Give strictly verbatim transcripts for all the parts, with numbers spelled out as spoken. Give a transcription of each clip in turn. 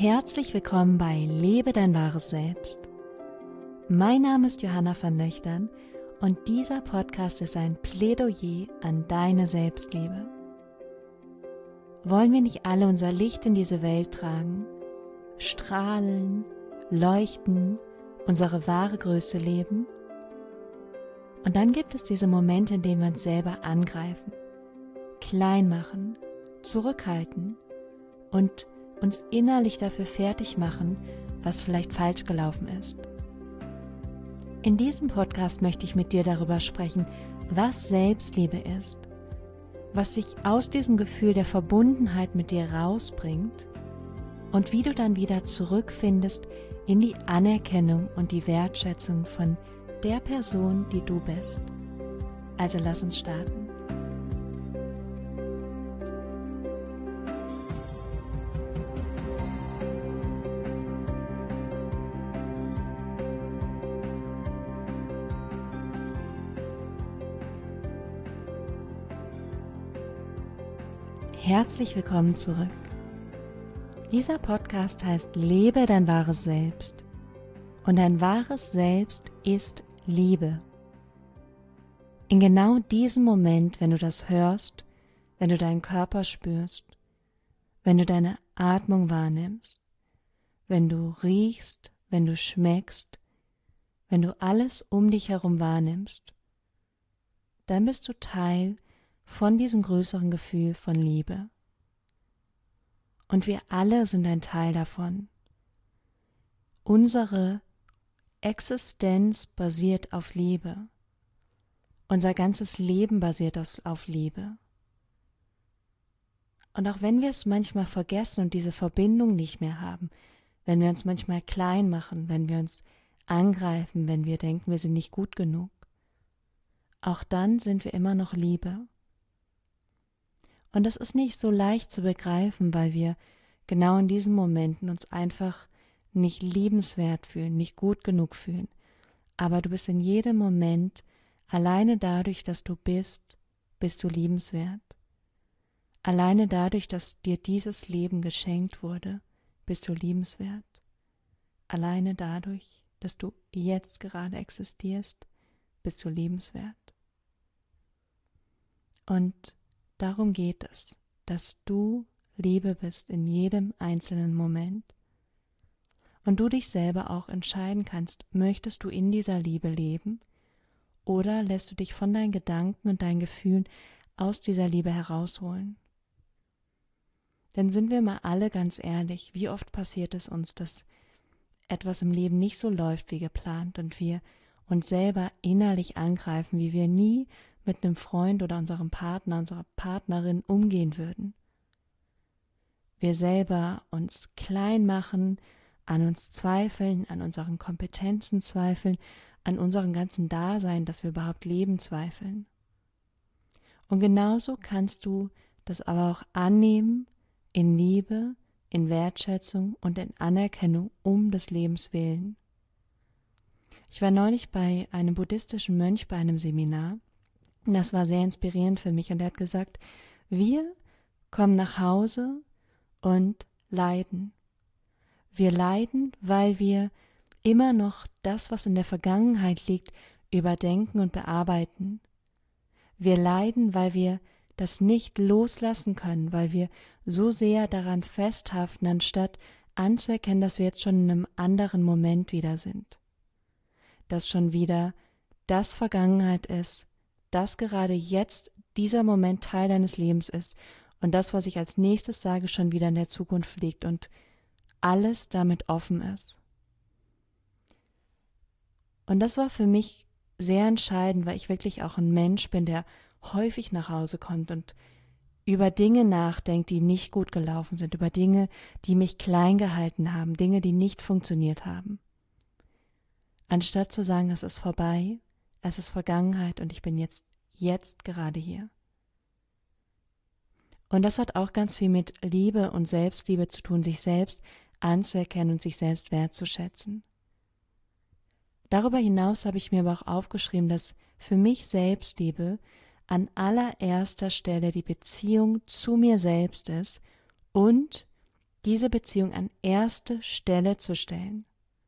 Herzlich willkommen bei Lebe dein wahres Selbst. Mein Name ist Johanna van Löchtern und dieser Podcast ist ein Plädoyer an deine Selbstliebe. Wollen wir nicht alle unser Licht in diese Welt tragen, strahlen, leuchten, unsere wahre Größe leben? Und dann gibt es diese Momente, in denen wir uns selber angreifen, klein machen, zurückhalten und uns innerlich dafür fertig machen, was vielleicht falsch gelaufen ist. In diesem Podcast möchte ich mit dir darüber sprechen, was Selbstliebe ist, was sich aus diesem Gefühl der Verbundenheit mit dir rausbringt und wie du dann wieder zurückfindest in die Anerkennung und die Wertschätzung von der Person, die du bist. Also lass uns starten. Herzlich willkommen zurück. Dieser Podcast heißt Lebe dein wahres Selbst und dein wahres Selbst ist Liebe. In genau diesem Moment, wenn du das hörst, wenn du deinen Körper spürst, wenn du deine Atmung wahrnimmst, wenn du riechst, wenn du schmeckst, wenn du alles um dich herum wahrnimmst, dann bist du Teil von diesem größeren Gefühl von Liebe. Und wir alle sind ein Teil davon. Unsere Existenz basiert auf Liebe. Unser ganzes Leben basiert auf Liebe. Und auch wenn wir es manchmal vergessen und diese Verbindung nicht mehr haben, wenn wir uns manchmal klein machen, wenn wir uns angreifen, wenn wir denken, wir sind nicht gut genug, auch dann sind wir immer noch Liebe. Und das ist nicht so leicht zu begreifen, weil wir genau in diesen Momenten uns einfach nicht liebenswert fühlen, nicht gut genug fühlen. Aber du bist in jedem Moment, alleine dadurch, dass du bist, bist du liebenswert. Alleine dadurch, dass dir dieses Leben geschenkt wurde, bist du liebenswert. Alleine dadurch, dass du jetzt gerade existierst, bist du liebenswert. Und darum geht es, dass du Liebe bist in jedem einzelnen Moment und du dich selber auch entscheiden kannst, möchtest du in dieser Liebe leben oder lässt du dich von deinen Gedanken und deinen Gefühlen aus dieser Liebe herausholen. Denn sind wir mal alle ganz ehrlich, wie oft passiert es uns, dass etwas im Leben nicht so läuft wie geplant und wir uns selber innerlich angreifen, wie wir nie mit einem Freund oder unserem Partner, unserer Partnerin umgehen würden. Wir selber uns klein machen, an uns zweifeln, an unseren Kompetenzen zweifeln, an unserem ganzen Dasein, dass wir überhaupt leben, zweifeln. Und genauso kannst du das aber auch annehmen in Liebe, in Wertschätzung und in Anerkennung um des Lebens willen. Ich war neulich bei einem buddhistischen Mönch bei einem Seminar. Das war sehr inspirierend für mich und er hat gesagt, wir kommen nach Hause und leiden. Wir leiden, weil wir immer noch das, was in der Vergangenheit liegt, überdenken und bearbeiten. Wir leiden, weil wir das nicht loslassen können, weil wir so sehr daran festhaften, anstatt anzuerkennen, dass wir jetzt schon in einem anderen Moment wieder sind. Dass schon wieder das Vergangenheit ist, dass gerade jetzt dieser Moment Teil deines Lebens ist und das, was ich als nächstes sage, schon wieder in der Zukunft liegt und alles damit offen ist. Und das war für mich sehr entscheidend, weil ich wirklich auch ein Mensch bin, der häufig nach Hause kommt und über Dinge nachdenkt, die nicht gut gelaufen sind, über Dinge, die mich klein gehalten haben, Dinge, die nicht funktioniert haben. Anstatt zu sagen, es ist vorbei, es ist Vergangenheit und ich bin jetzt, jetzt gerade hier. Und das hat auch ganz viel mit Liebe und Selbstliebe zu tun, sich selbst anzuerkennen und sich selbst wertzuschätzen. Darüber hinaus habe ich mir aber auch aufgeschrieben, dass für mich Selbstliebe an allererster Stelle die Beziehung zu mir selbst ist und diese Beziehung an erste Stelle zu stellen.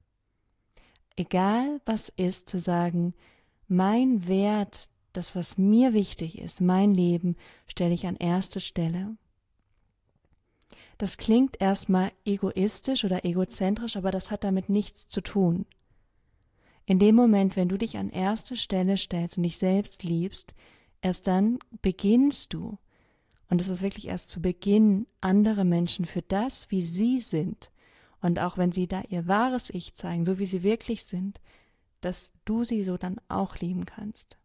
Egal was ist, zu sagen, mein Wert, das, was mir wichtig ist, mein Leben, stelle ich an erste Stelle. Das klingt erstmal egoistisch oder egozentrisch, aber das hat damit nichts zu tun. In dem Moment, wenn du dich an erste Stelle stellst und dich selbst liebst, erst dann beginnst du, und es ist wirklich erst zu Beginn, andere Menschen für das, wie sie sind, und auch wenn sie da ihr wahres Ich zeigen, so wie sie wirklich sind, dass du sie so dann auch lieben kannst.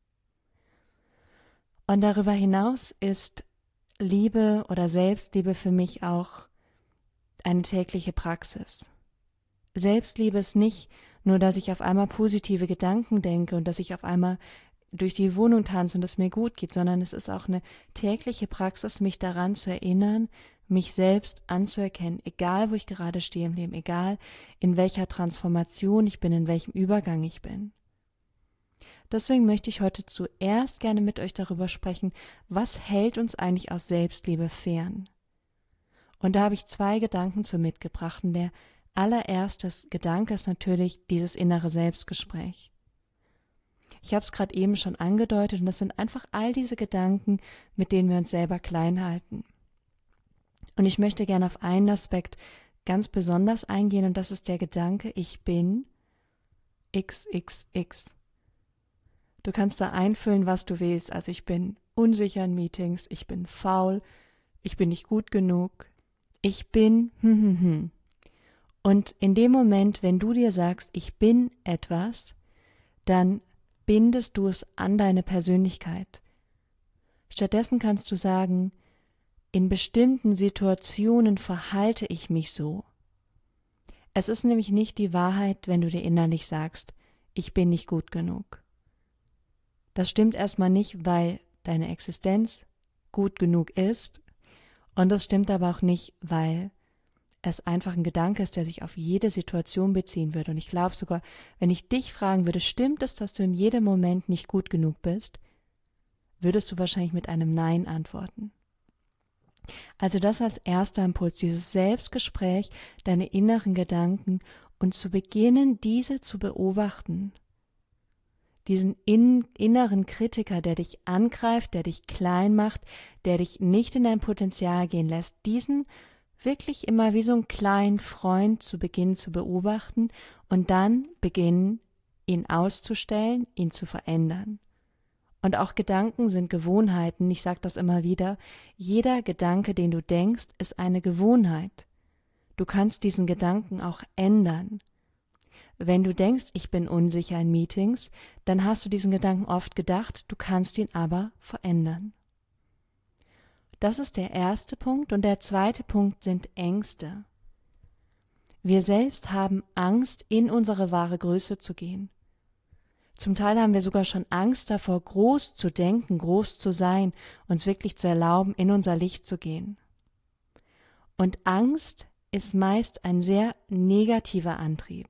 Und darüber hinaus ist Liebe oder Selbstliebe für mich auch eine tägliche Praxis. Selbstliebe ist nicht nur, dass ich auf einmal positive Gedanken denke und dass ich auf einmal durch die Wohnung tanze und es mir gut geht, sondern es ist auch eine tägliche Praxis, mich daran zu erinnern, mich selbst anzuerkennen, egal wo ich gerade stehe im Leben, egal in welcher Transformation ich bin, in welchem Übergang ich bin. Deswegen möchte ich heute zuerst gerne mit euch darüber sprechen, was hält uns eigentlich aus Selbstliebe fern? Und da habe ich zwei Gedanken zu mitgebracht. Und der allererste Gedanke ist natürlich dieses innere Selbstgespräch. Ich habe es gerade eben schon angedeutet und das sind einfach all diese Gedanken, mit denen wir uns selber klein halten. Und ich möchte gerne auf einen Aspekt ganz besonders eingehen und das ist der Gedanke, ich bin X X X. Du kannst da einfüllen, was du willst. Also ich bin unsicher in Meetings, ich bin faul, ich bin nicht gut genug, ich bin hm, hm, hm. Und in dem Moment, wenn du dir sagst, ich bin etwas, dann bindest du es an deine Persönlichkeit. Stattdessen kannst du sagen, in bestimmten Situationen verhalte ich mich so. Es ist nämlich nicht die Wahrheit, wenn du dir innerlich sagst, ich bin nicht gut genug. Das stimmt erstmal nicht, weil deine Existenz gut genug ist und das stimmt aber auch nicht, weil es einfach ein Gedanke ist, der sich auf jede Situation beziehen würde. Und ich glaube sogar, wenn ich dich fragen würde, stimmt es, dass du in jedem Moment nicht gut genug bist, würdest du wahrscheinlich mit einem Nein antworten. Also das als erster Impuls, dieses Selbstgespräch, deine inneren Gedanken und zu beginnen, diese zu beobachten. Diesen in, inneren Kritiker, der dich angreift, der dich klein macht, der dich nicht in dein Potenzial gehen lässt, diesen wirklich immer wie so einen kleinen Freund zu beginnen zu beobachten und dann beginnen, ihn auszustellen, ihn zu verändern. Und auch Gedanken sind Gewohnheiten, ich sage das immer wieder, jeder Gedanke, den du denkst, ist eine Gewohnheit. Du kannst diesen Gedanken auch ändern. Wenn du denkst, ich bin unsicher in Meetings, dann hast du diesen Gedanken oft gedacht, du kannst ihn aber verändern. Das ist der erste Punkt und der zweite Punkt sind Ängste. Wir selbst haben Angst, in unsere wahre Größe zu gehen. Zum Teil haben wir sogar schon Angst davor, groß zu denken, groß zu sein, uns wirklich zu erlauben, in unser Licht zu gehen. Und Angst ist meist ein sehr negativer Antrieb.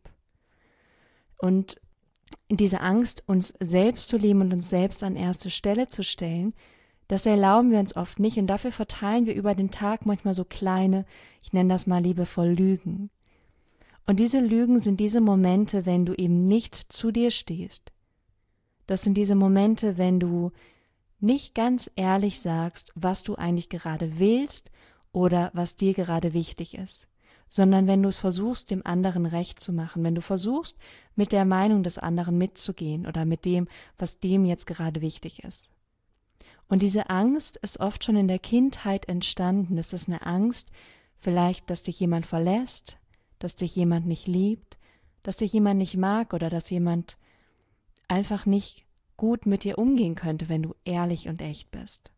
Und diese Angst, uns selbst zu lieben und uns selbst an erste Stelle zu stellen, das erlauben wir uns oft nicht und dafür verteilen wir über den Tag manchmal so kleine, ich nenne das mal liebevoll Lügen. Und diese Lügen sind diese Momente, wenn du eben nicht zu dir stehst. Das sind diese Momente, wenn du nicht ganz ehrlich sagst, was du eigentlich gerade willst oder was dir gerade wichtig ist, sondern wenn du es versuchst, dem anderen recht zu machen, wenn du versuchst, mit der Meinung des anderen mitzugehen oder mit dem, was dem jetzt gerade wichtig ist. Und diese Angst ist oft schon in der Kindheit entstanden. Es ist eine Angst, vielleicht, dass dich jemand verlässt, dass dich jemand nicht liebt, dass dich jemand nicht mag oder dass jemand einfach nicht gut mit dir umgehen könnte, wenn du ehrlich und echt bist.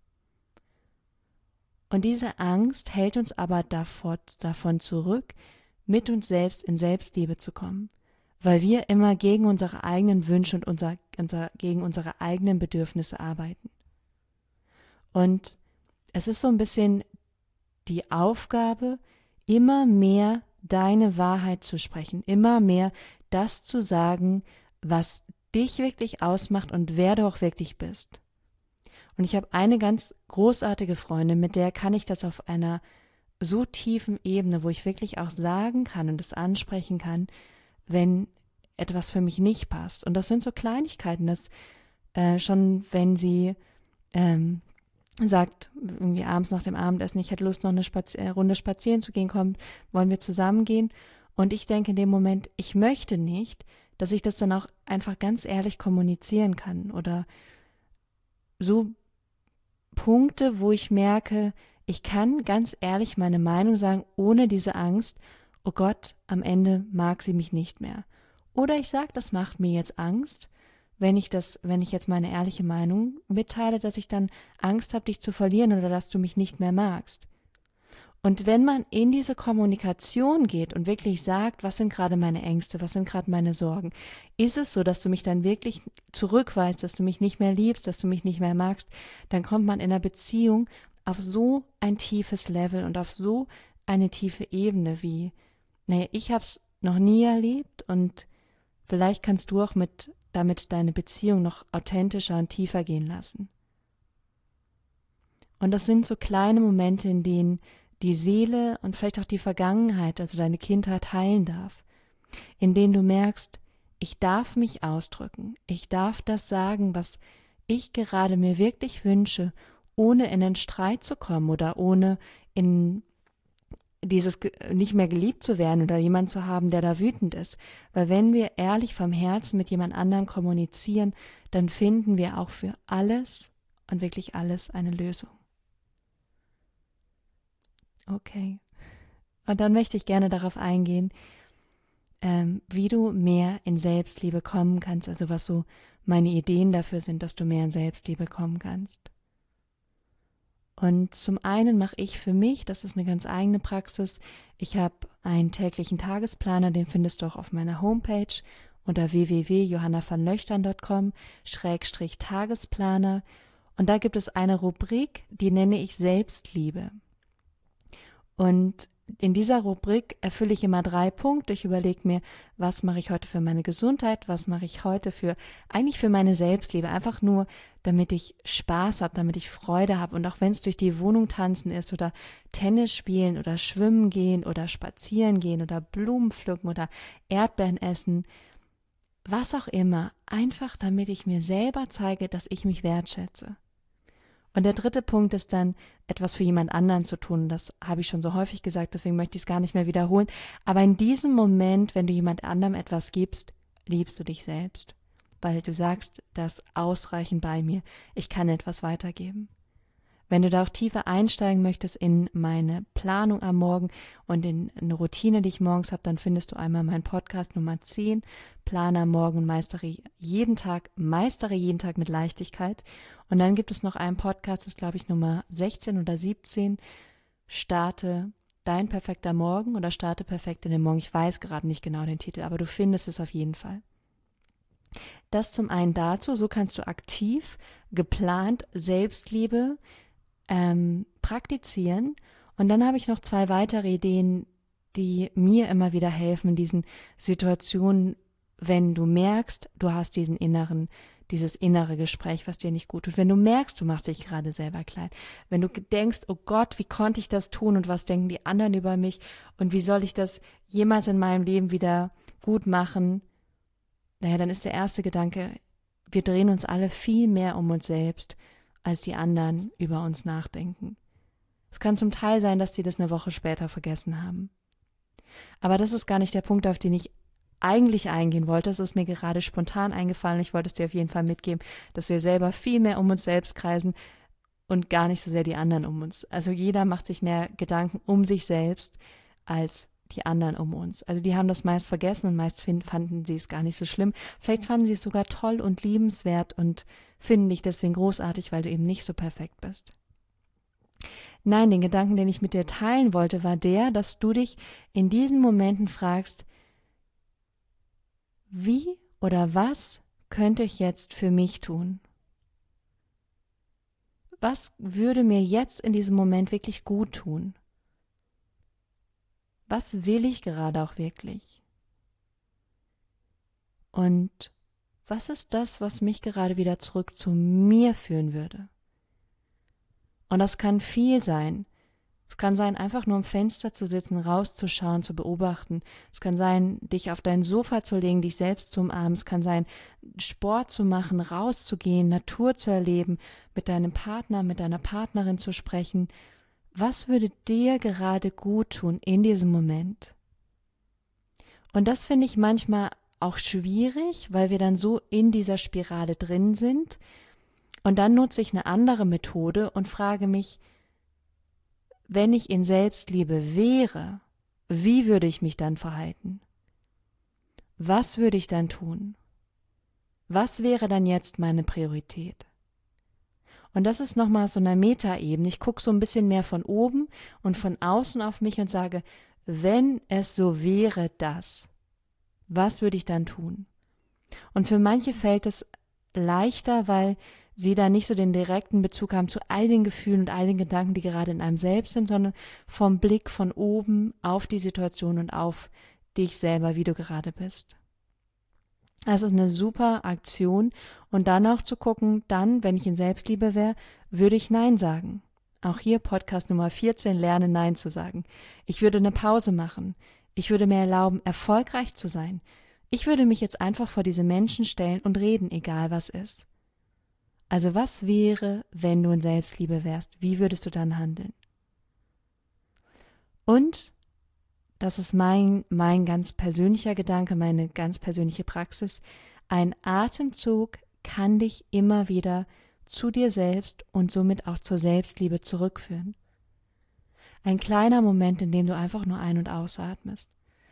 Und diese Angst hält uns aber davor, davon zurück, mit uns selbst in Selbstliebe zu kommen, weil wir immer gegen unsere eigenen Wünsche und unser, unser, gegen unsere eigenen Bedürfnisse arbeiten. Und es ist so ein bisschen die Aufgabe, immer mehr deine Wahrheit zu sprechen, immer mehr das zu sagen, was dich wirklich ausmacht und wer du auch wirklich bist. Und ich habe eine ganz großartige Freundin, mit der kann ich das auf einer so tiefen Ebene, wo ich wirklich auch sagen kann und es ansprechen kann, wenn etwas für mich nicht passt. Und das sind so Kleinigkeiten, dass äh, schon wenn sie ähm, sagt, irgendwie abends nach dem Abendessen, ich hätte Lust, noch eine Spazi- äh, Runde spazieren zu gehen, kommt, wollen wir zusammen gehen? Und ich denke in dem Moment, ich möchte nicht, dass ich das dann auch einfach ganz ehrlich kommunizieren kann oder so Punkte, wo ich merke, ich kann ganz ehrlich meine Meinung sagen, ohne diese Angst, oh Gott, am Ende mag sie mich nicht mehr. Oder ich sage, das macht mir jetzt Angst, wenn ich das, wenn ich jetzt meine ehrliche Meinung mitteile, dass ich dann Angst habe, dich zu verlieren oder dass du mich nicht mehr magst. Und wenn man in diese Kommunikation geht und wirklich sagt, was sind gerade meine Ängste, was sind gerade meine Sorgen, ist es so, dass du mich dann wirklich zurückweist, dass du mich nicht mehr liebst, dass du mich nicht mehr magst, dann kommt man in einer Beziehung auf so ein tiefes Level und auf so eine tiefe Ebene wie, naja, ich habe es noch nie erlebt und vielleicht kannst du auch mit damit deine Beziehung noch authentischer und tiefer gehen lassen. Und das sind so kleine Momente, in denen die Seele und vielleicht auch die Vergangenheit, also deine Kindheit, heilen darf, in denen du merkst, ich darf mich ausdrücken, ich darf das sagen, was ich gerade mir wirklich wünsche, ohne in einen Streit zu kommen oder ohne in dieses nicht mehr geliebt zu werden oder jemanden zu haben, der da wütend ist. Weil wenn wir ehrlich vom Herzen mit jemand anderem kommunizieren, dann finden wir auch für alles und wirklich alles eine Lösung. Okay. Und dann möchte ich gerne darauf eingehen, ähm, wie du mehr in Selbstliebe kommen kannst, also was so meine Ideen dafür sind, dass du mehr in Selbstliebe kommen kannst. Und zum einen mache ich für mich, das ist eine ganz eigene Praxis, ich habe einen täglichen Tagesplaner, den findest du auch auf meiner Homepage unter w w w punkt johanna van löchtern punkt com Schrägstrich Tagesplaner. Und da gibt es eine Rubrik, die nenne ich Selbstliebe. Und in dieser Rubrik erfülle ich immer drei Punkte. Ich überlege mir, was mache ich heute für meine Gesundheit, was mache ich heute für, eigentlich für meine Selbstliebe, einfach nur, damit ich Spaß habe, damit ich Freude habe. Und auch wenn es durch die Wohnung tanzen ist oder Tennis spielen oder schwimmen gehen oder spazieren gehen oder Blumen pflücken oder Erdbeeren essen, was auch immer, einfach damit ich mir selber zeige, dass ich mich wertschätze. Und der dritte Punkt ist dann, etwas für jemand anderen zu tun. Das habe ich schon so häufig gesagt, deswegen möchte ich es gar nicht mehr wiederholen. Aber in diesem Moment, wenn du jemand anderem etwas gibst, liebst du dich selbst. Weil du sagst, das ist ausreichend bei mir. Ich kann etwas weitergeben. Wenn du da auch tiefer einsteigen möchtest in meine Planung am Morgen und in eine Routine, die ich morgens habe, dann findest du einmal meinen Podcast Nummer zehn, Plane am Morgen und meistere jeden Tag, meistere jeden Tag mit Leichtigkeit. Und dann gibt es noch einen Podcast, das ist glaube ich Nummer sechzehn oder siebzehn, starte dein perfekter Morgen oder starte perfekt in den Morgen. Ich weiß gerade nicht genau den Titel, aber du findest es auf jeden Fall. Das zum einen dazu, so kannst du aktiv, geplant Selbstliebe ähm, praktizieren. Und dann habe ich noch zwei weitere Ideen, die mir immer wieder helfen in diesen Situationen, wenn du merkst, du hast diesen inneren, dieses innere Gespräch, was dir nicht gut tut. Wenn du merkst, du machst dich gerade selber klein. Wenn du denkst, oh Gott, wie konnte ich das tun und was denken die anderen über mich und wie soll ich das jemals in meinem Leben wieder gut machen? Naja, dann ist der erste Gedanke, wir drehen uns alle viel mehr um uns selbst, als die anderen über uns nachdenken. Es kann zum Teil sein, dass die das eine Woche später vergessen haben. Aber das ist gar nicht der Punkt, auf den ich eigentlich eingehen wollte. Es ist mir gerade spontan eingefallen. Ich wollte es dir auf jeden Fall mitgeben, dass wir selber viel mehr um uns selbst kreisen und gar nicht so sehr die anderen um uns. Also jeder macht sich mehr Gedanken um sich selbst als die anderen um uns. Also die haben das meist vergessen und meist find, fanden sie es gar nicht so schlimm. Vielleicht fanden sie es sogar toll und liebenswert und finden dich deswegen großartig, weil du eben nicht so perfekt bist. Nein, den Gedanken, den ich mit dir teilen wollte, war der, dass du dich in diesen Momenten fragst, wie oder was könnte ich jetzt für mich tun? Was würde mir jetzt in diesem Moment wirklich gut tun? Was will ich gerade auch wirklich? Und was ist das, was mich gerade wieder zurück zu mir führen würde? Und das kann viel sein. Es kann sein, einfach nur am Fenster zu sitzen, rauszuschauen, zu beobachten. Es kann sein, dich auf dein Sofa zu legen, dich selbst zu umarmen. Es kann sein, Sport zu machen, rauszugehen, Natur zu erleben, mit deinem Partner, mit deiner Partnerin zu sprechen. Was würde dir gerade gut tun in diesem Moment? Und das finde ich manchmal auch schwierig, weil wir dann so in dieser Spirale drin sind. Und dann nutze ich eine andere Methode und frage mich, wenn ich in Selbstliebe wäre, wie würde ich mich dann verhalten? Was würde ich dann tun? Was wäre dann jetzt meine Priorität? Und das ist nochmal so eine Metaebene. Ich gucke so ein bisschen mehr von oben und von außen auf mich und sage, wenn es so wäre, das, was würde ich dann tun? Und für manche fällt es leichter, weil sie da nicht so den direkten Bezug haben zu all den Gefühlen und all den Gedanken, die gerade in einem selbst sind, sondern vom Blick von oben auf die Situation und auf dich selber, wie du gerade bist. Das ist eine super Aktion und dann auch zu gucken, dann, wenn ich in Selbstliebe wäre, würde ich Nein sagen. Auch hier Podcast Nummer vierzehn, lerne Nein zu sagen. Ich würde eine Pause machen. Ich würde mir erlauben, erfolgreich zu sein. Ich würde mich jetzt einfach vor diese Menschen stellen und reden, egal was ist. Also was wäre, wenn du in Selbstliebe wärst? Wie würdest du dann handeln? Und, das ist mein, mein ganz persönlicher Gedanke, meine ganz persönliche Praxis, ein Atemzug kann dich immer wieder zu dir selbst und somit auch zur Selbstliebe zurückführen. Ein kleiner Moment, in dem du einfach nur ein- und ausatmest.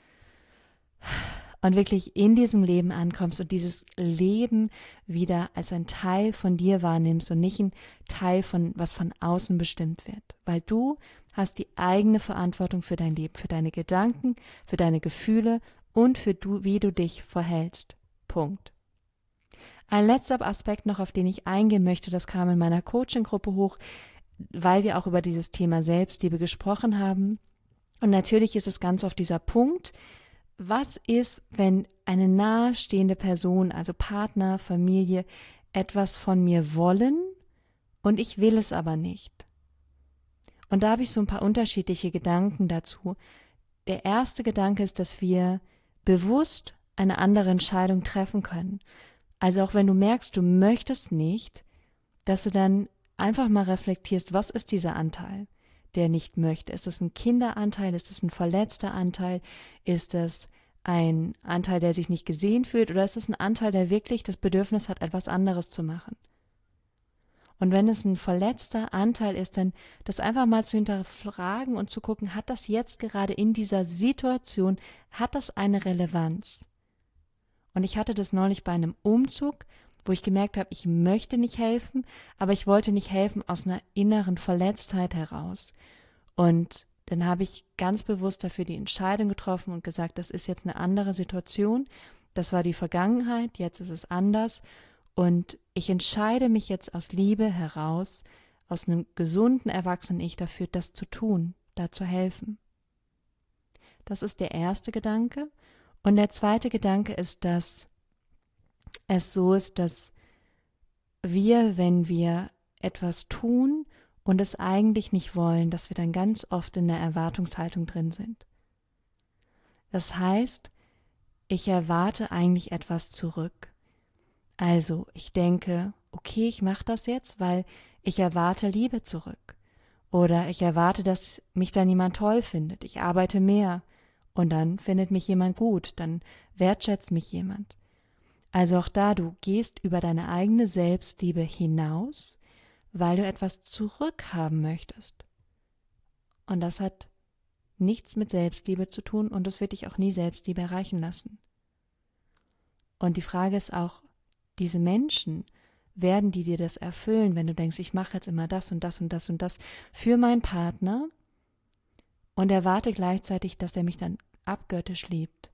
Und wirklich in diesem Leben ankommst und dieses Leben wieder als ein Teil von dir wahrnimmst und nicht ein Teil von was von außen bestimmt wird. Weil du hast die eigene Verantwortung für dein Leben, für deine Gedanken, für deine Gefühle und für du, wie du dich verhältst. Punkt. Ein letzter Aspekt noch, auf den ich eingehen möchte, das kam in meiner Coaching-Gruppe hoch, weil wir auch über dieses Thema Selbstliebe gesprochen haben. Und natürlich ist es ganz oft dieser Punkt, was ist, wenn eine nahestehende Person, also Partner, Familie, etwas von mir wollen und ich will es aber nicht? Und da habe ich so ein paar unterschiedliche Gedanken dazu. Der erste Gedanke ist, dass wir bewusst eine andere Entscheidung treffen können. Also auch wenn du merkst, du möchtest nicht, dass du dann einfach mal reflektierst, was ist dieser Anteil, der nicht möchte? Ist es ein Kinderanteil? Ist es ein verletzter Anteil? Ist es ein Anteil, der sich nicht gesehen fühlt? Oder ist es ein Anteil, der wirklich das Bedürfnis hat, etwas anderes zu machen? Und wenn es ein verletzter Anteil ist, dann das einfach mal zu hinterfragen und zu gucken, hat das jetzt gerade in dieser Situation, hat das eine Relevanz? Und ich hatte das neulich bei einem Umzug, wo ich gemerkt habe, ich möchte nicht helfen, aber ich wollte nicht helfen aus einer inneren Verletztheit heraus. Und dann habe ich ganz bewusst dafür die Entscheidung getroffen und gesagt, das ist jetzt eine andere Situation, das war die Vergangenheit, jetzt ist es anders und ich entscheide mich jetzt aus Liebe heraus, aus einem gesunden Erwachsenen-Ich dafür, das zu tun, da zu helfen. Das ist der erste Gedanke. Und der zweite Gedanke ist, dass es so ist, dass wir, wenn wir etwas tun und es eigentlich nicht wollen, dass wir dann ganz oft in der Erwartungshaltung drin sind. Das heißt, ich erwarte eigentlich etwas zurück. Also, ich denke, okay, ich mache das jetzt, weil ich erwarte Liebe zurück. Oder ich erwarte, dass mich dann jemand toll findet. Ich arbeite mehr und dann findet mich jemand gut, dann wertschätzt mich jemand. Also auch da, du gehst über deine eigene Selbstliebe hinaus, weil du etwas zurückhaben möchtest. Und das hat nichts mit Selbstliebe zu tun und das wird dich auch nie Selbstliebe erreichen lassen. Und die Frage ist auch, diese Menschen, werden die dir das erfüllen, wenn du denkst, ich mache jetzt immer das und das und das und das für meinen Partner und erwarte gleichzeitig, dass er mich dann abgöttisch liebt.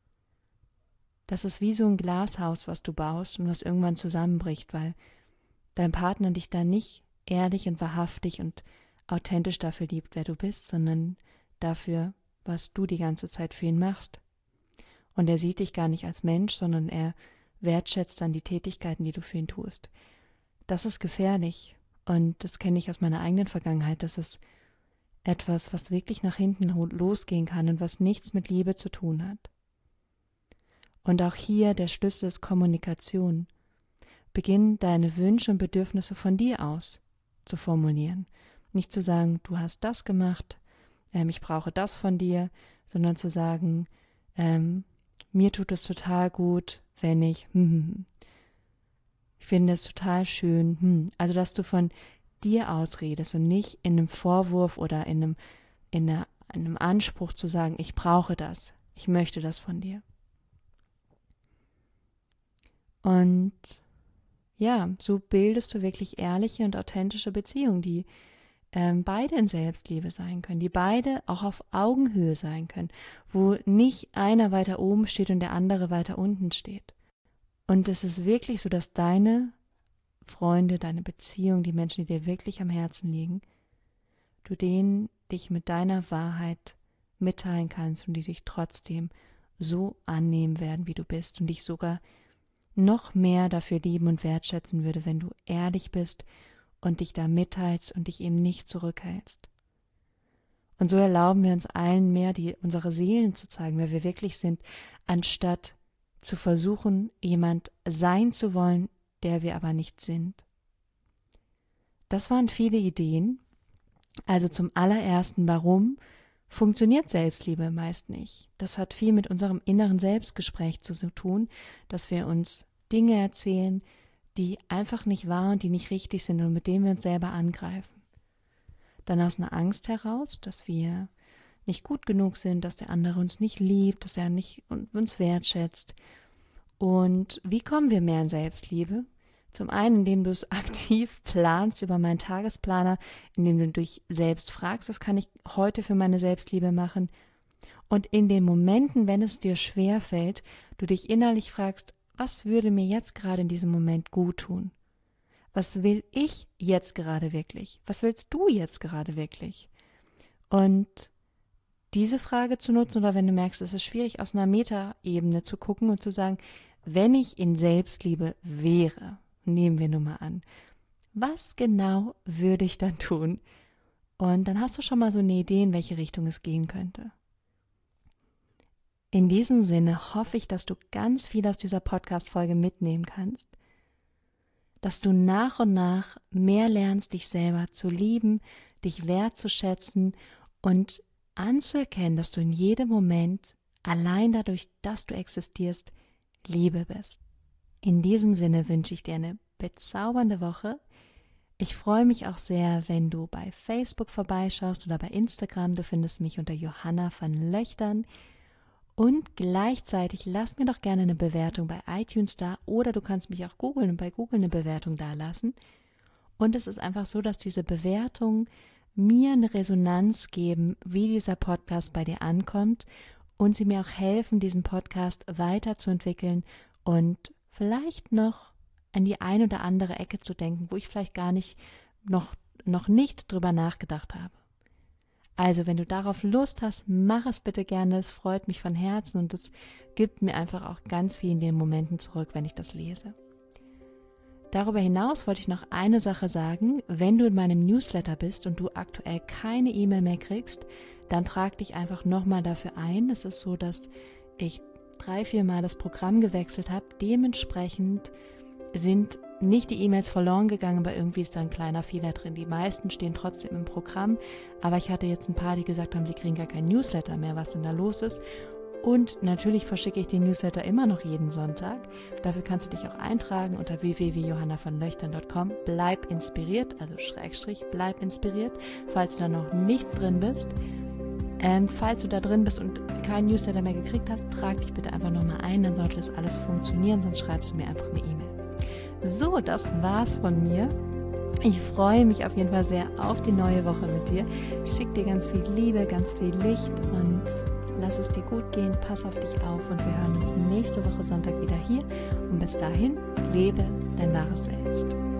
Das ist wie so ein Glashaus, was du baust und was irgendwann zusammenbricht, weil dein Partner dich da nicht ehrlich und wahrhaftig und authentisch dafür liebt, wer du bist, sondern dafür, was du die ganze Zeit für ihn machst. Und er sieht dich gar nicht als Mensch, sondern er wertschätzt dann die Tätigkeiten, die du für ihn tust. Das ist gefährlich und das kenne ich aus meiner eigenen Vergangenheit, dass es etwas, was wirklich nach hinten losgehen kann und was nichts mit Liebe zu tun hat. Und auch hier der Schlüssel ist Kommunikation. Beginn deine Wünsche und Bedürfnisse von dir aus zu formulieren. Nicht zu sagen, du hast das gemacht, ähm, ich brauche das von dir, sondern zu sagen, ähm, mir tut es total gut, wenn ich, hm, hm, ich finde es total schön, hm. Also dass du von dir ausredest und nicht in einem Vorwurf oder in einem, in, einer, in einem Anspruch zu sagen, ich brauche das, ich möchte das von dir. Und ja, so bildest du wirklich ehrliche und authentische Beziehungen, die ähm, beide in Selbstliebe sein können, die beide auch auf Augenhöhe sein können, wo nicht einer weiter oben steht und der andere weiter unten steht. Und es ist wirklich so, dass deine Freunde, deine Beziehung, die Menschen, die dir wirklich am Herzen liegen, du denen dich mit deiner Wahrheit mitteilen kannst und die dich trotzdem so annehmen werden, wie du bist und dich sogar noch mehr dafür lieben und wertschätzen würde, wenn du ehrlich bist und dich da mitteilst und dich eben nicht zurückhältst. Und so erlauben wir uns allen mehr, die, unsere Seelen zu zeigen, wer wir wirklich sind, anstatt zu versuchen, jemand sein zu wollen, der wir aber nicht sind. Das waren viele Ideen. Also zum allerersten, warum funktioniert Selbstliebe meist nicht? Das hat viel mit unserem inneren Selbstgespräch zu tun, dass wir uns Dinge erzählen, die einfach nicht wahr und die nicht richtig sind und mit denen wir uns selber angreifen. Dann aus einer Angst heraus, dass wir nicht gut genug sind, dass der andere uns nicht liebt, dass er nicht uns wertschätzt. Und wie kommen wir mehr in Selbstliebe? Zum einen, indem du es aktiv planst über meinen Tagesplaner, indem du dich selbst fragst, was kann ich heute für meine Selbstliebe machen? Und in den Momenten, wenn es dir schwerfällt, du dich innerlich fragst, was würde mir jetzt gerade in diesem Moment gut tun? Was will ich jetzt gerade wirklich? Was willst du jetzt gerade wirklich? Und diese Frage zu nutzen, oder wenn du merkst, es ist schwierig, aus einer Metaebene zu gucken und zu sagen, wenn ich in Selbstliebe wäre, nehmen wir nun mal an, was genau würde ich dann tun? Und dann hast du schon mal so eine Idee, in welche Richtung es gehen könnte. In diesem Sinne hoffe ich, dass du ganz viel aus dieser Podcast-Folge mitnehmen kannst, dass du nach und nach mehr lernst, dich selber zu lieben, dich wertzuschätzen und anzuerkennen, dass du in jedem Moment, allein dadurch, dass du existierst, Liebe bist. In diesem Sinne wünsche ich dir eine bezaubernde Woche. Ich freue mich auch sehr, wenn du bei Facebook vorbeischaust oder bei Instagram. Du findest mich unter Johanna van Löchtern. Und gleichzeitig lass mir doch gerne eine Bewertung bei iTunes da oder du kannst mich auch googeln und bei Google eine Bewertung da lassen. Und es ist einfach so, dass diese Bewertungen mir eine Resonanz geben, wie dieser Podcast bei dir ankommt und sie mir auch helfen, diesen Podcast weiterzuentwickeln und vielleicht noch an die ein oder andere Ecke zu denken, wo ich vielleicht gar nicht noch, noch nicht drüber nachgedacht habe. Also, wenn du darauf Lust hast, mach es bitte gerne. Es freut mich von Herzen und es gibt mir einfach auch ganz viel in den Momenten zurück, wenn ich das lese. Darüber hinaus wollte ich noch eine Sache sagen. Wenn du in meinem Newsletter bist und du aktuell keine E-Mail mehr kriegst, dann trag dich einfach nochmal dafür ein. Es ist so, dass ich drei, vier Mal das Programm gewechselt habe. Dementsprechend sind nicht die E-Mails verloren gegangen, aber irgendwie ist da ein kleiner Fehler drin. Die meisten stehen trotzdem im Programm, aber ich hatte jetzt ein paar, die gesagt haben, sie kriegen gar kein Newsletter mehr, was denn da los ist. Und natürlich verschicke ich den Newsletter immer noch jeden Sonntag. Dafür kannst du dich auch eintragen unter w w w punkt johanna van löchtern punkt com. Bleib inspiriert, also Schrägstrich, bleib inspiriert, falls du da noch nicht drin bist. Ähm, falls du da drin bist und keinen Newsletter mehr gekriegt hast, trag dich bitte einfach nochmal ein, dann sollte das alles funktionieren, sonst schreibst du mir einfach eine E-Mail. So, das war's von mir. Ich freue mich auf jeden Fall sehr auf die neue Woche mit dir. Schick dir ganz viel Liebe, ganz viel Licht und lass es dir gut gehen. Pass auf dich auf und wir hören uns nächste Woche Sonntag wieder hier. Und bis dahin, lebe dein wahres Selbst.